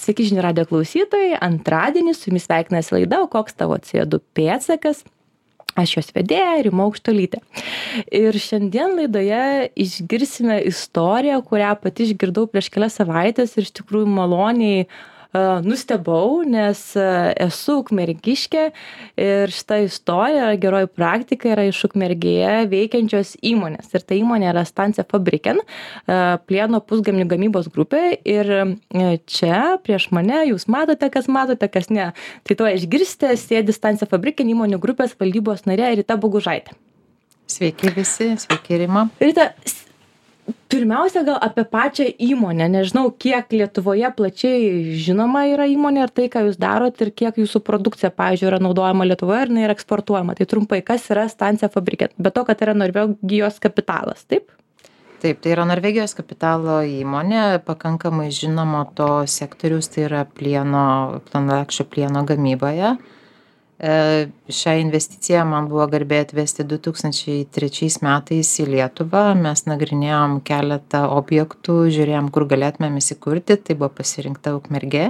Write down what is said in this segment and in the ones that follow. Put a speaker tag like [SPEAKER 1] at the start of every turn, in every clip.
[SPEAKER 1] Sveiki žinių radijo klausytojai, antradienį su jumis sveikinasi laida "O koks tavo CO2 pėdsakas?" Aš jos vedėja Rima Aukštuolytė. Ir šiandien laidoje išgirsime istoriją, kurią pati išgirdau prieš kelias savaitės ir iš tikrųjų maloniai nustebau, nes esu ukmergiškė ir šita istorija, geroji praktika yra iš Ukmergėje veikiančios įmonės. Ir ta įmonė yra Stanse Fabriken, plieno pusgaminių gamybos grupė. Ir čia prieš mane jūs matote, kas ne. Tai to išgirsite, sėdi Stanse Fabriken įmonių grupės valdybos narė Rita Bogužaitė.
[SPEAKER 2] Sveiki visi, sveiki Rima.
[SPEAKER 1] Rita, pirmiausia, gal apie pačią įmonę. Nežinau, kiek Lietuvoje plačiai žinoma yra įmonė ir tai, ką jūs darot ir kiek jūsų produkcija, pavyzdžiui, yra naudojama Lietuvoje ir yra eksportuojama. Tai trumpai, kas yra Stanse Fabriken? Be to, kad yra Norvegijos kapitalas, taip?
[SPEAKER 2] Taip, tai yra Norvegijos kapitalo įmonė, pakankamai žinoma to sektorius, tai yra plonalakščio plieno gamyboje. Šią investiciją man buvo garbė atvesti 2003 metais į Lietuvą. Mes nagrinėjom keletą objektų, žiūrėjom, kur galėtumėm įsikurti. Tai buvo pasirinkta Ukmergė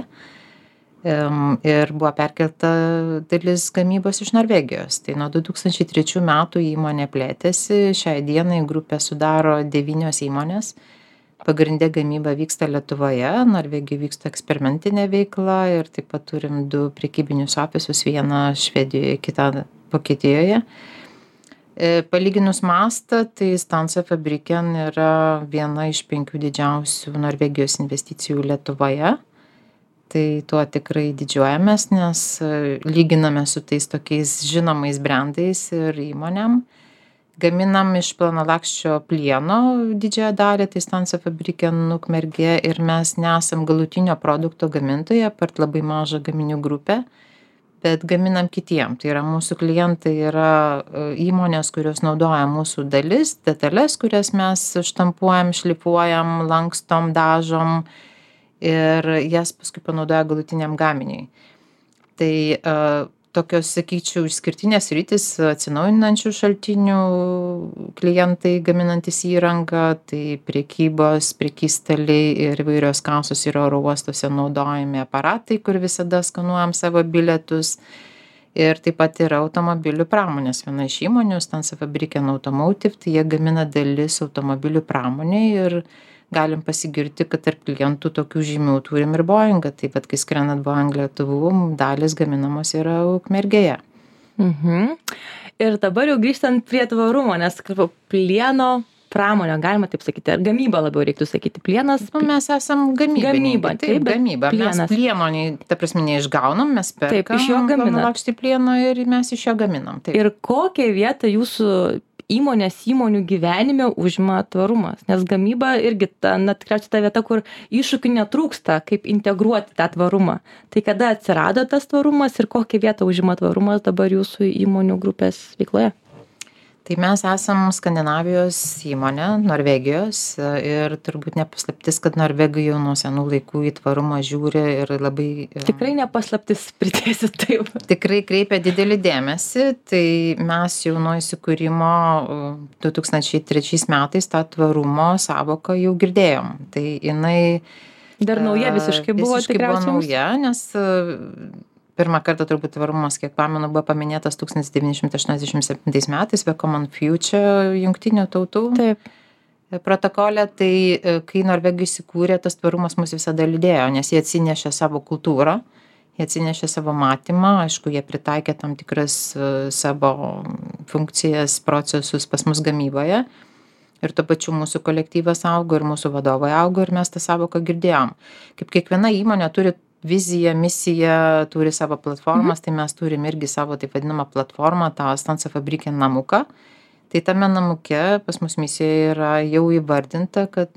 [SPEAKER 2] ir buvo perkelta dalis gamybos iš Norvegijos. Tai nuo 2003 metų įmonė plėtėsi. Šiai dienai grupę sudaro 9 įmonės. Pagrindė gamyba vyksta Lietuvoje, Norvegijoje vyksta eksperimentinė veikla ir taip pat turim 2 prekybinius ofisus, vieną Švedijoje, kitą Vokietijoje. Palyginus mastą, tai Stanse Fabriken yra viena iš 5 didžiausių Norvegijos investicijų Lietuvoje. Tai tuo tikrai didžiuojamės, nes lyginame su tais tokiais žinomais brandais ir įmonėm. Gaminam iš plonalakščio plieno didžiąją dalį, tai Stanse Fabriken Ukmergė, ir mes nesam galutinio produkto gamintojai, apart labai mažą gaminių grupę, bet gaminam kitiem. Tai yra mūsų klientai yra įmonės, kurios naudoja mūsų detalės, kurias mes štampuojam, šlifuojam, lankstom, dažom ir jas paskui panaudoja galutiniam gaminiui. Tai tokios, sakyčiau, išskirtinės sritys atsinaujinančių šaltinių klientai gaminantis įrangą, tai prekybos, prekystaliai ir įvairios kasos ir oro uostuose naudojami aparatai, kur visada skanuojam savo bilietus. Ir taip pat yra automobilių pramonės. Viena iš įmonių, Stanse Fabriken Automotive, tai jie gamina dalis automobilių pramoniai ir galim pasigirti, kad tarp klientų tokių žymių turim ir Boeingą. Taip pat, kai skrendant Boeing lėktuvų, dalis gaminamos yra Ukmergėje.
[SPEAKER 1] Ir dabar jau grįžtant prie tvarumo, nes plieno pramonė, galima taip sakyti, ar gamyba labiau reiktų sakyti, plienas?
[SPEAKER 2] Mes esam gamyba.
[SPEAKER 1] Taip,
[SPEAKER 2] gamyba.
[SPEAKER 1] Plienas.
[SPEAKER 2] Mes plieno, ta prasme, neišgaunam, mes perkam.
[SPEAKER 1] Taip, iš jo gaminam.
[SPEAKER 2] Plonalakštį plieno ir mes iš jo gaminam. Taip.
[SPEAKER 1] Ir kokią vietą jūsų įmonių gyvenime užima tvarumas? Nes gamyba irgi tikriausiai ta vieta, kur iššūkių netrūksta, kaip integruoti tą tvarumą. Tai kada atsirado tas tvarumas ir kokią vietą užima tvarumas dabar jūsų įmonių grupės veikloje?
[SPEAKER 2] Tai mes esam Skandinavijos įmonė, Norvegijos, ir turbūt nepaslaptis, kad Norvegai jau nuo senų laikų į tvarumą žiūri ir labai...
[SPEAKER 1] Tikrai nepaslaptis, pridėsiu taip.
[SPEAKER 2] Tikrai kreipia didelį dėmesį, tai mes jau nuo įsikūrimo 2003 metais tą tvarumo savoką jau girdėjom. Tai jinai...
[SPEAKER 1] Dar nauja visiškai buvo tikriausiai.
[SPEAKER 2] Buvo nauja, nes... Pirmą kartą turbūt tvarumas, kiek pamenu, buvo paminėtas 1987 metais The Common Future jungtinių tautų protokole. Tai kai Norvegai įsikūrė, tas tvarumas mus visada lydėjo, nes jie atsinešė savo kultūrą, jie atsinešė savo matymą, aišku, jie pritaikė tam tikras savo funkcijas, procesus pas mus gamyboje. Ir tuo pačiu mūsų kolektyvas augo ir mūsų vadovai augo ir mes tą savoką girdėjom. Kaip kiekviena įmonė turi viziją, misiją, turi savo platformas, tai mes turim irgi savo taip vadinamą platformą, tą Stanse Fabriken namuką. Tai tame namuke pas mus misija yra jau įvardinta, kad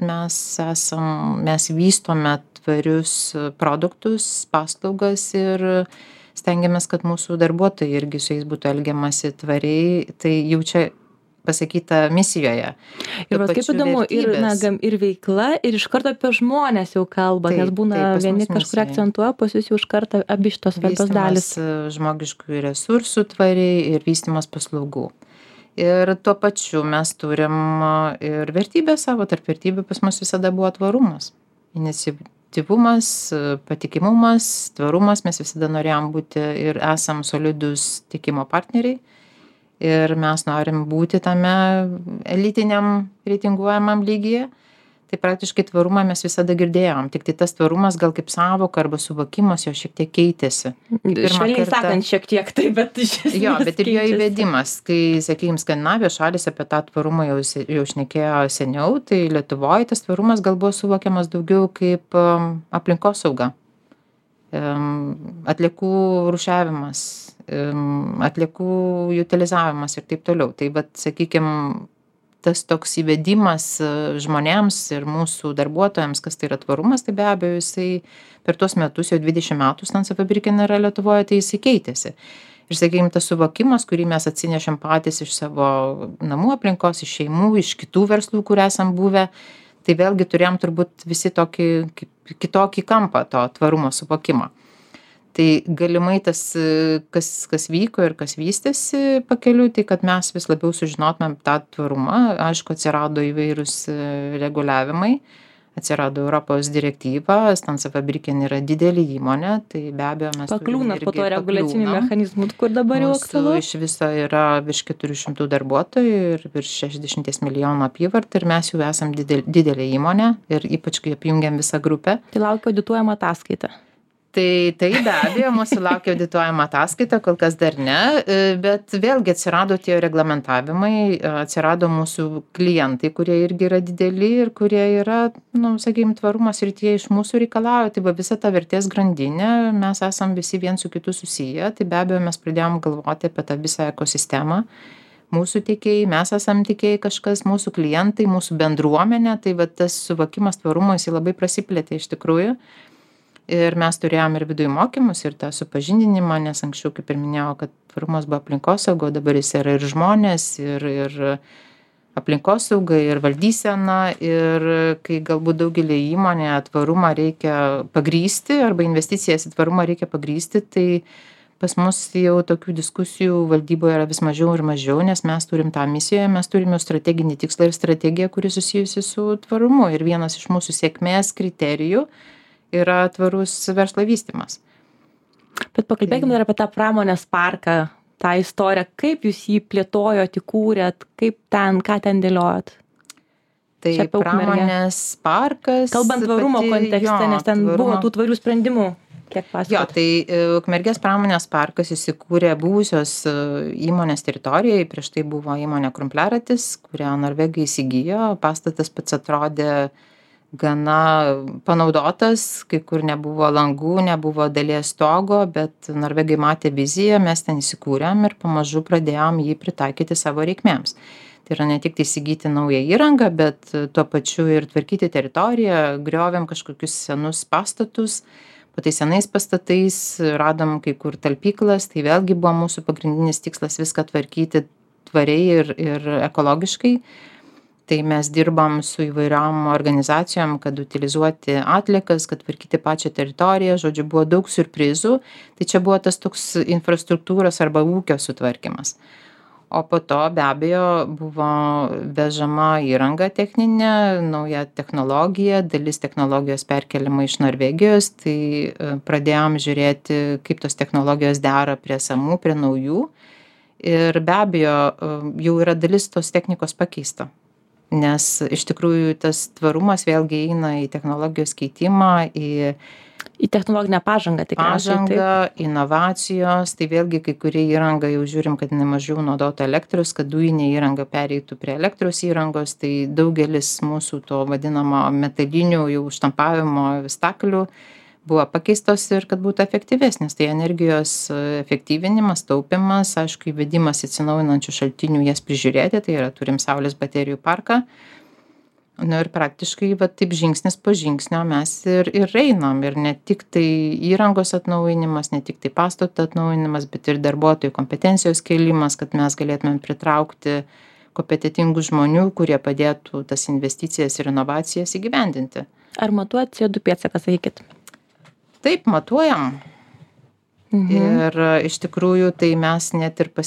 [SPEAKER 2] mes vystome tvarius produktus, paslaugas ir stengiamės, kad mūsų darbuotojai irgi su jais būtų elgiamasi tvariai. Tai jau čia pasakyta misijoje.
[SPEAKER 1] Ir kaip įdomu, ir veikla, ir iš karto apie žmonės jau kalba, nes būna vieni kažkur akcentuoja, pas jūs jau iš karto abi šitos svarbios dalis.
[SPEAKER 2] Žmogiškųjų resursų tvariai ir vystymas paslaugų. Ir tuo pačiu mes turim ir vertybę savo, tarp vertybių pas mus visada buvo tvarumas. efektyvumas, patikimumas, tvarumas. Mes visada norėjom būti ir esam solidus tiekimo partneriai. Ir mes norim būti tame elitiniam reitinguojamam lygyje. Tai praktiškai tvarumą mes visada girdėjom. Tik tai tas tvarumas gal kaip savoka arba suvokimas jo šiek tiek keitėsi.
[SPEAKER 1] Švelniai sakant, šiek tiek tai, bet iš esmės
[SPEAKER 2] Jo, bet ir jo įvedimas. Kai, sakykime, Skandinavijos šalis apie tą tvarumą jau šnekėjo seniau, tai Lietuvoje tas tvarumas gal buvo suvokiamas daugiau kaip aplinkosauga, atliekų rūšiavimas, atliekų utilizavimas ir taip toliau. Tai vat, sakykime, tas toks įvedimas žmonėms ir mūsų darbuotojams, kas tai yra tvarumas, tai be abejo jisai per tuos metus, jau 20 metų Stansa Fabriken yra Lietuvoje, tai jisai keitėsi. Ir sakykime, tas suvokimas, kurį mes atsinešėm patys iš savo namų aplinkos, iš šeimų, iš kitų verslų, kur esam buvę, tai vėlgi turėjom turbūt visi tokį kitokį kampą to tvarumo suvokimo. Tai galimai tas, kas vyko ir kas vystėsi pakeliui, tai kad mes vis labiau sužinotumėm tą tvarumą. Aišku, atsirado įvairūs reguliavimai, atsirado Europos direktyva, Stansa Fabriken yra didelė įmonė, tai be abejo mes
[SPEAKER 1] pakliūnat po to reguliacinių mechanizmų, kur dabar jau aktualu.
[SPEAKER 2] Iš viso yra virš 400 darbuotojų ir virš 60 milijonų apyvartą ir mes jau esam didelė įmonė ir ypač kai apjungiam visą grupę.
[SPEAKER 1] Tai laukia audituojama ataskaita.
[SPEAKER 2] Tai be abejo, mūsų laukia audituojama ataskaita, kol kas dar ne, bet vėlgi atsirado tie reglamentavimai, atsirado mūsų klientai, kurie irgi yra dideli ir kurie yra, sakykime, tvarumas ir tie iš mūsų reikalauja, tai visa ta vertės grandinė, mes esam visi vien su kitu susiję, tai be abejo mes pradėjom galvoti apie tą visą ekosistemą. Mūsų tiekėjai, mes esam tiekėjai kažkas, mūsų klientai, mūsų bendruomenė, tai tas suvokimas tvarumo jis labai prasiplėtė iš tikrųjų. Ir mes turėjom ir viduje mokymus, ir tą supažindinimą, nes anksčiau, kaip ir minėjau, kad tvarumas buvo aplinkosauga, dabar jis yra ir žmonės, ir aplinkosauga, ir valdysena, ir kai galbūt daugelį įmonė tvarumą reikia pagrysti, arba investicijas į tvarumą reikia pagrysti, tai pas mus jau tokių diskusijų valdyboje yra vis mažiau ir mažiau, nes mes turim tą misiją, mes turime strateginį tikslą ir strategiją, kuri susijusi su tvarumu. Ir vienas iš mūsų sėkmės kriterijų yra tvarus verslo vystymas.
[SPEAKER 1] Bet pakalbėkime dar apie tą pramonės parką, tą istoriją, kaip jūs jį plėtojot, įkūrėt, ką ten dėliojot?
[SPEAKER 2] Tai pramonės parkas.
[SPEAKER 1] Kalbant tvarumo kontekste, nes ten buvo tų tvarių sprendimų. Kiek pasakot?
[SPEAKER 2] Jo, tai Ukmergės pramonės parkas įsikūrė buvusios įmonės teritorijoje, prieš tai buvo įmonė Krumpliaratis, kurią Norvegai įsigijo, pastatas pats atrodė gana panaudotas, kai kur nebuvo langų, nebuvo dalies stogo, bet Norvegai matė viziją, mes ten įsikūrėm ir pamažu pradėjom jį pritaikyti savo reikmėms. Tai yra ne tik įsigyti naują įrangą, bet tuo pačiu ir tvarkyti teritoriją, griovėm kažkokius senus pastatus, po tais senais pastatais radom kai kur talpyklas, tai vėlgi buvo mūsų pagrindinis tikslas viską tvarkyti tvariai ir ekologiškai. Tai mes dirbam su įvairiom organizacijom, kad utilizuoti atliekas, kad tvarkyti pačią teritoriją, žodžiu, buvo daug siurprizų, tai čia buvo tas toks infrastruktūros arba ūkio sutvarkymas. O po to be abejo buvo vežama įranga techninė, nauja technologija, dalis technologijos perkeliama iš Norvegijos, tai pradėjom žiūrėti, kaip tos technologijos dera prie esamų, prie naujų. Ir be abejo, jau yra dalis tos technikos pakeista. Nes iš tikrųjų tas tvarumas vėlgi eina į technologijos keitimą,
[SPEAKER 1] į technologinę pažangą tikriausiai.
[SPEAKER 2] Pažangą, inovacijos, tai vėlgi kai kurie įranga jau žiūrim, kad nemažiau naudotų elektros, kad dujinė įranga pereitų prie elektros įrangos, tai daugelis mūsų to vadinamo metalinių jau štampavimo staklių buvo pakeistos ir kad būtų efektyvesnis. Tai energijos efektyvinimas, taupimas, aišku, įvedimas atsinaujinančių šaltinių, jas prižiūrėti, tai yra turim saulės baterijų parką. Ir praktiškai taip žingsnis po žingsnio mes ir einam. Ir ne tik tai įrangos atnaujinimas, ne tik tai pastato atnaujinimas, bet ir darbuotojų kompetencijos kėlimas, kad mes galėtumėm pritraukti kompetentingų žmonių, kurie padėtų tas investicijas ir inovacijas įgyvendinti.
[SPEAKER 1] Ar matuojat CO2 pėdsaką, sakykit?
[SPEAKER 2] Taip, matuojam. Ir iš tikrųjų tai mes net ir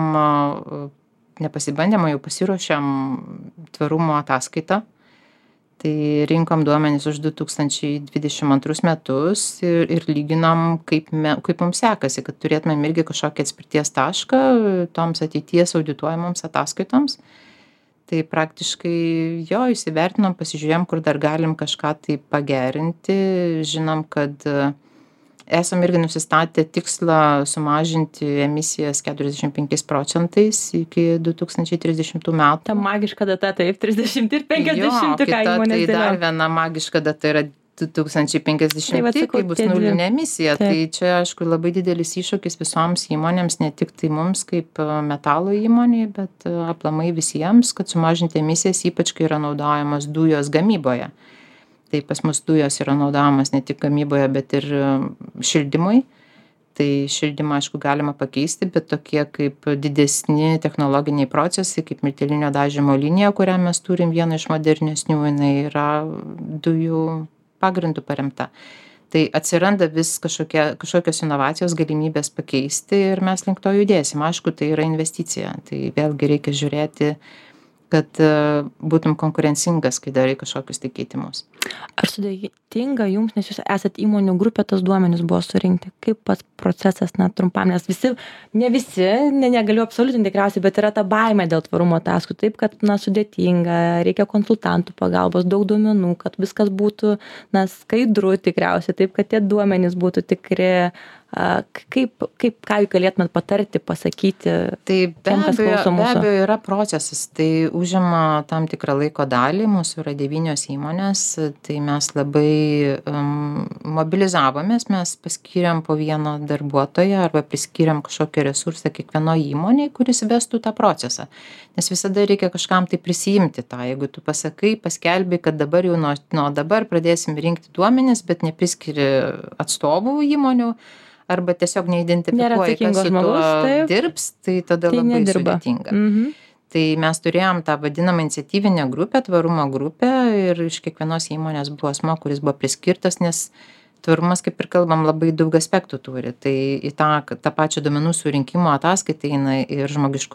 [SPEAKER 2] nepasibandėm, o jau pasiruošėm tvarumo ataskaitą. Tai rinkom duomenis už 2022 metus ir lyginom, kaip mums sekasi, kad turėtumėm irgi kažkokį atspirties tašką toms ateities audituojamoms ataskaitoms. Tai praktiškai jo įsivertinom, pasižiūrėjom, kur dar galim kažką tai pagerinti. Žinom, kad esam irgi nusistatę tikslą sumažinti emisijas 45% iki 2030 metų.
[SPEAKER 1] Ta magiška data, taip, 30 ir 50, ką įmonės
[SPEAKER 2] Tai dar
[SPEAKER 1] dėlioja.
[SPEAKER 2] viena magiška data yra 2050,
[SPEAKER 1] Tai vat sakau,
[SPEAKER 2] kai bus
[SPEAKER 1] tie dvi.
[SPEAKER 2] nulinė emisija.
[SPEAKER 1] Taip.
[SPEAKER 2] Tai čia, aišku, labai didelis iššūkis visoms įmonėms, ne tik tai mums kaip metalo įmonė, bet aplamai visiems, kad sumažinti emisijas, ypač kai yra naudojamos dujos gamyboje. Tai pas mus dujos yra naudojamas ne tik gamyboje, bet ir šildymui. Tai šildymą, aišku, galima pakeisti, bet tokie kaip didesni technologiniai procesai, kaip miltelinio dažymo linija, kurią mes turim, vieną iš modernesnių, jinai yra dujų pagrindų paremta. Tai atsiranda vis kažkokios inovacijos, galimybės pakeisti ir mes link to judėsim. Aišku, tai yra investicija. Tai vėlgi reikia žiūrėti, kad būtum konkurencingas, kai darai kažkokius tai keitimus.
[SPEAKER 1] Ar sudėtinga jums, nes jūs esat įmonių grupė, tas duomenys buvo surinkti? Kaip pats procesas, trumpam, nes negaliu absoliutinti tikriausiai, bet yra ta baimė dėl tvarumo ataskaitų, taip, kad, sudėtinga, reikia konsultantų pagalbos, daug duomenų, kad viskas būtų, skaidru tikriausiai, taip, kad tie duomenys būtų tikri. Ką jūs galėtumėt patarti, pasakyti?
[SPEAKER 2] Tai be abejo yra procesas, tai užima tam tikrą laiko dalį, mūsų yra 9 įmonės, tai mes labai mobilizavomės, mes paskyrėm po vieną darbuotoją arba priskyrėm kažkokį resursą kiekvienoje įmonėje, kuris vestų tą procesą. Nes visada reikia kažkam tai prisijimti tą, jeigu tu pasakai, paskelbi, kad dabar jau nuo dabar pradėsim rinkti duomenis, bet nepriskiri atstovų įmonių, arba tiesiog neidentifikuoji, kas su tuo dirbs, tai tada labai sudėtinga. Tai mes turėjom tą vadinamą iniciatyvinę grupę, tvarumo grupę ir iš kiekvienos įmonės buvo asmuo, kuris buvo priskirtas, nes tvarumas, kaip ir kalbam, labai daug aspektų turi. Tai į tą pačią duomenų surinkimo ataskaitą eina ir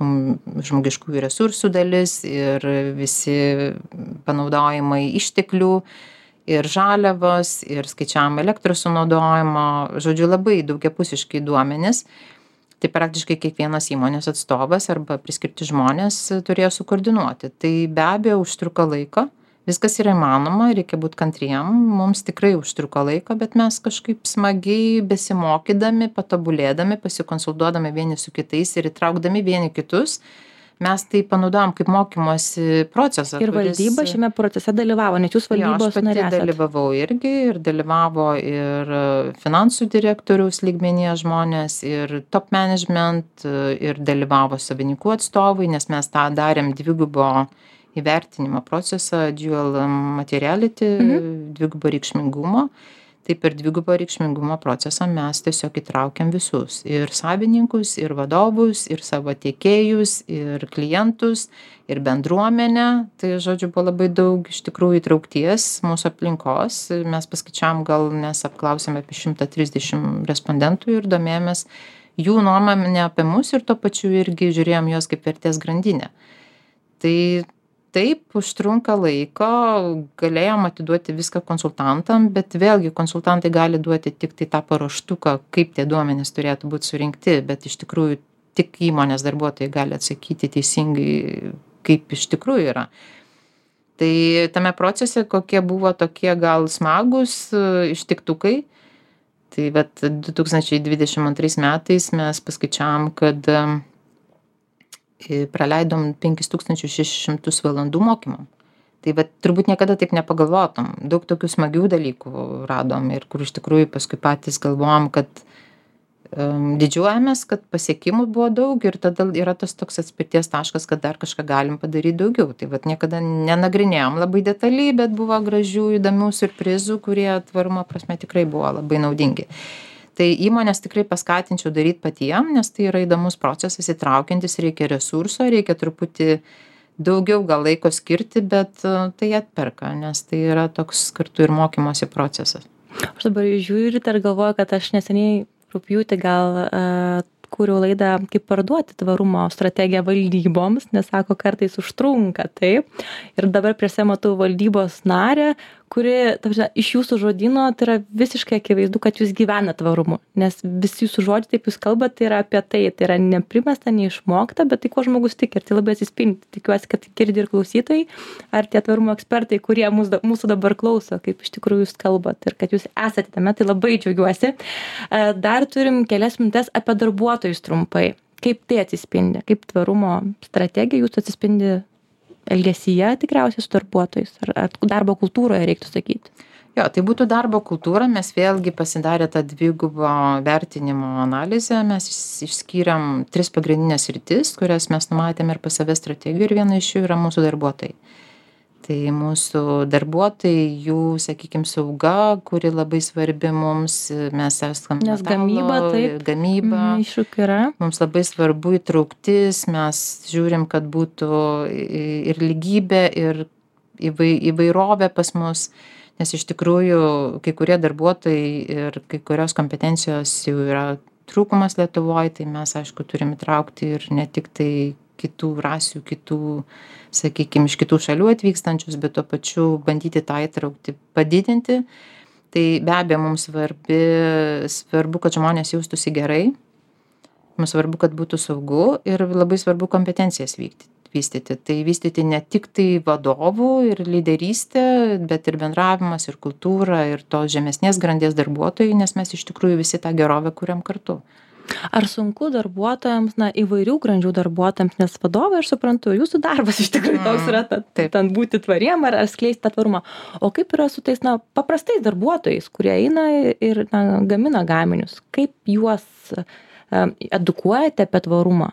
[SPEAKER 2] žmogiškųjų resursų dalis, ir visi panaudojimai išteklių, ir žaliavos, ir skaičiavimo elektros sunaudojimo, žodžiu, labai daugiapusiškai duomenys. Tai praktiškai kiekvienas įmonės atstovas arba priskirti žmonės turėjo sukoordinuoti. Tai be abejo užtruko laiko, viskas yra įmanoma, reikia būti kantriem, mums tikrai užtruko laiko, bet mes kažkaip smagiai besimokydami, patobulėdami, pasikonsultuodami vieni su kitais ir įtraukdami vieni kitus, mes tai panaudojam kaip mokymosi procesą.
[SPEAKER 1] Ir valdyba šiame procese dalyvavo, nes jūs valdybos narė esat.
[SPEAKER 2] Aš pati dalyvavau irgi ir dalyvavo ir finansų direktoriaus lygmenyje žmonės, ir top management, ir dalyvavo savininkų atstovai, nes mes tą darėm dvigubo įvertinimo procesą, dual materiality, dvigubo reikšmingumo. Tai per dvigubo reikšmingumo procesą mes tiesiog įtraukiam visus. Ir savininkus, ir vadovus, ir savo tiekėjus, ir klientus, ir bendruomenę. Tai, žodžiu, buvo labai daug iš tikrųjų įtraukties mūsų aplinkos. Mes paskaičiavom, gal nes apklausėme apie 130 respondentų ir domėjomės jų nuomonę apie mus ir tuo pačiu irgi žiūrėjom juos kaip vertės grandinę. Tai taip, užtrunka laiko, galėjom atiduoti viską konsultantam, bet vėlgi konsultantai gali duoti tik tai tą paruoštuką, kaip tie duomenys turėtų būti surinkti, bet iš tikrųjų tik įmonės darbuotojai gali atsakyti teisingai, kaip iš tikrųjų yra. Tai tame procese kokie buvo tokie gal smagus ištiktukai, tai vat 2022 metais mes paskaičiavom, kad praleidom 5600 valandų mokymam. Tai vat turbūt niekada taip nepagalvotum. Daug tokių smagių dalykų radom ir kur iš tikrųjų paskui patys galvojom, kad didžiuojamės, kad pasiekimų buvo daug ir tada yra tas toks atspirties taškas, kad dar kažką galim padaryti daugiau. Tai vat niekada nenagrinėjom labai detaliai, bet buvo gražių, įdomių siurprizų, kurie tvarumo prasme tikrai buvo labai naudingi. Tai įmonės tikrai paskatinčiau daryti patiem, nes tai yra įdomus procesas, įtraukiantis, reikia resurso, reikia truputį daugiau gal laiko skirti, bet tai atperka, nes tai yra toks kartu ir mokymosi procesas.
[SPEAKER 1] Aš dabar žiūriu ir galvoju, kad aš neseniai rugpjūtį gal kūriau laidą, kaip parduoti tvarumo strategiją valdyboms, nes sako, kartais užtrunka, taip. Ir dabar prieš matau valdybos narę, kuri, iš jūsų žodyno, tai yra visiškai akivaizdu, kad jūs gyvena tvarumu, nes visi jūsų žodžiai, taip jūs kalbate, tai yra apie tai yra neprimesta, neišmokta, bet tai ko žmogus tiki ir tai labai atsispindi. Tikiuosi, kad girdi ir klausytojai, ar tie tvarumo ekspertai, kurie mūsų dabar klauso, kaip iš tikrųjų jūs kalbate ir kad jūs esate tame, tai labai džiaugiuosi. Dar turim kelias minutes apie darbuotojus trumpai. Kaip tai atsispindi, kaip tvarumo strategija jūsų atsispindi elgesyje tikriausiai su darbuotojais, ar darbo kultūroje reiktų sakyti?
[SPEAKER 2] Jo, tai būtų darbo kultūra, mes vėlgi pasidarė tą dvigubo vertinimo analizę, mes išskyrėm 3 pagrindinės sritis, kurias mes numatėm ir pas save strategiją ir viena iš jų yra mūsų darbuotojai. Tai mūsų darbuotojai, jų, sakykime, sauga, kuri labai svarbi mums, mes esame
[SPEAKER 1] nes gamyba, iššūkių yra.
[SPEAKER 2] Mums labai svarbu įtrauktis, mes žiūrim, kad būtų ir lygybė, ir įvairovė pas mus, nes iš tikrųjų kai kurie darbuotojai ir kai kurios kompetencijos jau yra trūkumas Lietuvoje, tai mes, aišku, turim įtraukti ir ne tik tai kitų rasių, sakykime, iš kitų šalių atvykstančius, bet tuo pačiu bandyti tą įtraukti, padidinti. Tai be abejo mums svarbu, kad žmonės jaustųsi gerai, mums svarbu, kad būtų saugu ir labai svarbu kompetencijas vystyti. Tai vystyti ne tik tai vadovų ir lyderystę, bet ir bendravimas, ir kultūra, ir tos žemesnės grandies darbuotojai, nes mes iš tikrųjų visi tą gerovę kuriam kartu.
[SPEAKER 1] Ar sunku darbuotojams, įvairių grandžių darbuotojams, nes vadovai, aš suprantu, jūsų darbas iš tikrųjų toks yra ten būti tvariem ar skleisti tą tvarumą. O kaip yra su tais paprastais darbuotojais, kurie eina ir gamina gaminius? Kaip juos edukuojate apie tvarumą?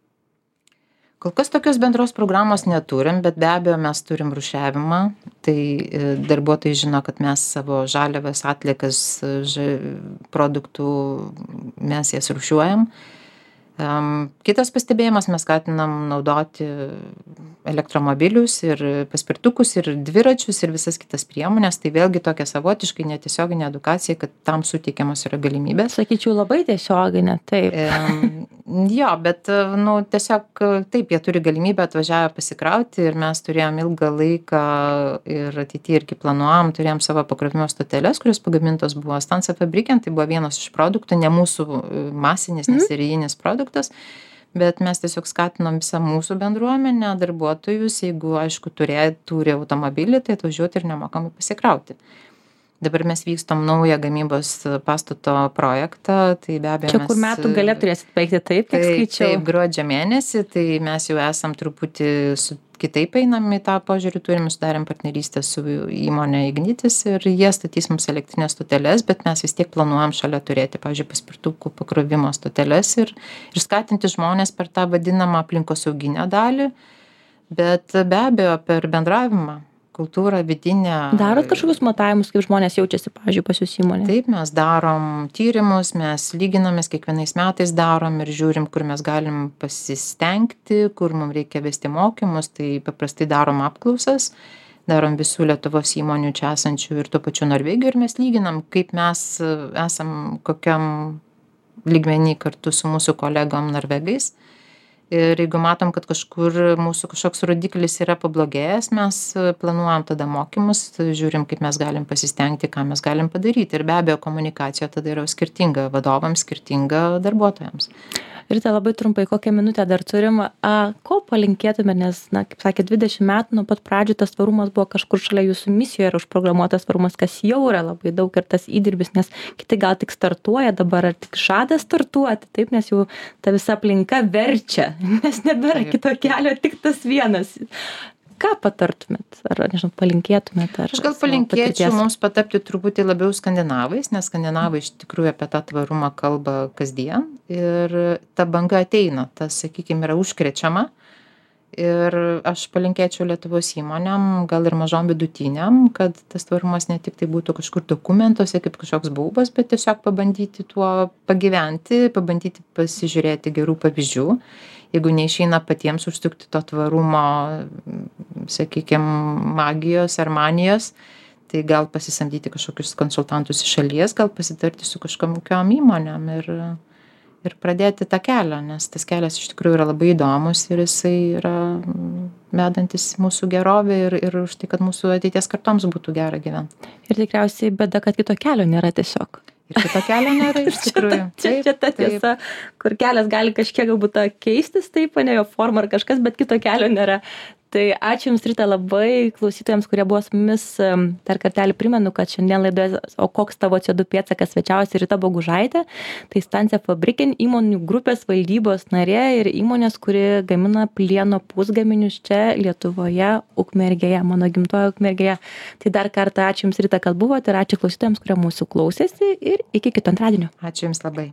[SPEAKER 2] Kol kas tokios bendros programos neturim, bet be abejo mes turim rūšiavimą. Tai darbuotojai žino, kad mes savo žaliavas, atliekas, produktų, mes jas rūšiuojam. Kitas pastebėjimas, mes skatinam naudoti elektromobilius ir paspirtukus ir dviračius ir visas kitas priemonės. Tai vėlgi tokia savotiškai netiesioginė edukacija, kad tam suteikiamos yra galimybės.
[SPEAKER 1] Sakyčiau, labai tiesioginė, taip.
[SPEAKER 2] Jo, bet tiesiog taip, jie turi galimybę atvažiavę pasikrauti ir mes turėjom ilgą laiką ir ateityje irgi planuojam, turėjom savo pakrovimo stoteles, kurios pagamintos buvo Stansa Fabriken, tai buvo vienas iš produktų, ne mūsų masinis, neserijinis produktas, bet mes tiesiog skatinom visą mūsų bendruomenę, darbuotojus, jeigu, aišku, turi automobilį, tai atvažiuoti ir nemokamai pasikrauti. Dabar mes vykstom naują gamybos pastato projektą, tai be abejo
[SPEAKER 1] čia kur metų gale turėsit baigti, taip, kiek skaičiau?
[SPEAKER 2] Taip, gruodžio mėnesį, tai mes jau esam truputį kitaip einam į tą požiūrį, sudarėm partnerystę su įmonė Ignitis ir jie statys mums elektrinės stoteles, bet mes vis tiek planuojam šalia turėti, pavyzdžiui, paspirtukų pakrovimo stoteles ir skatinti žmonės per tą vadinamą aplinkosauginę dalį, bet be abejo per bendravimą. Kultūra vidinė.
[SPEAKER 1] Darot kažkokius matavimus, kaip žmonės jaučiasi, pavyzdžiui, pas jūs įmonė?
[SPEAKER 2] Taip, mes darom tyrimus, mes lyginamės, kiekvienais metais darom ir žiūrim, kur mes galim pasistengti, kur mums reikia vesti mokymus, tai paprastai darom apklausas, darom visų Lietuvos įmonių čia esančių ir tuo pačiu Norvegijų ir mes lyginam, kaip mes esam kokiam lygmenį kartu su mūsų kolegom norvegais. Ir jeigu matom, kad kažkur mūsų kažkoks rodiklis yra pablogėjęs, mes planuojam tada mokymus, žiūrim, kaip mes galim pasistengti, ką mes galim padaryti. Ir be abejo, komunikacija tada yra skirtinga vadovams, skirtinga darbuotojams.
[SPEAKER 1] Ir tai labai trumpai, kokią minutę dar turim, ko palinkėtume, nes, kaip sakė, 20 metų nuo pat pradžių tas tvarumas buvo kažkur šalia jūsų misijoje ir užprogramuotas tvarumas, kas jau yra labai daug ir tas įdirbis, nes kiti gal tik startuoja dabar ar tik žada startuoti, taip, nes jau ta visa aplinka verčia, nes nebėra kito kelio, tik tas vienas. Ką patartumėt? Ar, nežinau, palinkėtumėt?
[SPEAKER 2] Aš gal palinkėčiau mums patapti truputį labiau skandinavais, nes skandinavai iš tikrųjų apie tą tvarumą kalba kasdien ir ta banga ateina, tas, sakykime, yra užkrečiama. Ir aš palinkėčiau Lietuvos įmonėm, gal ir mažom vidutiniam, kad tas tvarumas ne tik tai būtų kažkur dokumentuose kaip kažkoks baubas, bet tiesiog pabandyti tuo pagyventi, pabandyti pasižiūrėti gerų pavyzdžių. Jeigu neišeina patiems užsukti to tvarumo, sakykime, magijos ar manijos, tai gal pasisamdyti kažkokius konsultantus iš šalies, gal pasitarti su kažkokiom įmonėm ir pradėti tą kelią, nes tas kelias iš tikrųjų yra labai įdomus ir jisai yra vedantis mūsų gerovę ir už tai, kad mūsų ateities kartoms būtų gera gyventi.
[SPEAKER 1] Ir tikriausiai bėda, kad kito kelio nėra tiesiog.
[SPEAKER 2] Ir kito kelio nėra iš tikrųjų.
[SPEAKER 1] Čia ta tiesa, kur kelias gali kažkiek galbūt keistis, taip, ne jo forma ar kažkas, bet kito kelio nėra. Tai ačiū Jums, Rita, labai klausytojams, kurie buvo su mumis. Dar kartelį primenu, kad šiandien laidoje O koks tavo CO2 pėdsakas svečiavosi Rita Bogužaitė. Tai Stansia Fabriken įmonių grupės valdybos narė ir įmonės, kuri gamina plieno pusgaminius čia Lietuvoje, Ukmergėje, mano gimtoje Ukmergėje. Tai dar kartą ačiū Jums, Rita, kad buvote ir ačiū klausytojams, kurie mūsų klausėsi ir iki kito antradienio.
[SPEAKER 2] Ačiū Jums labai.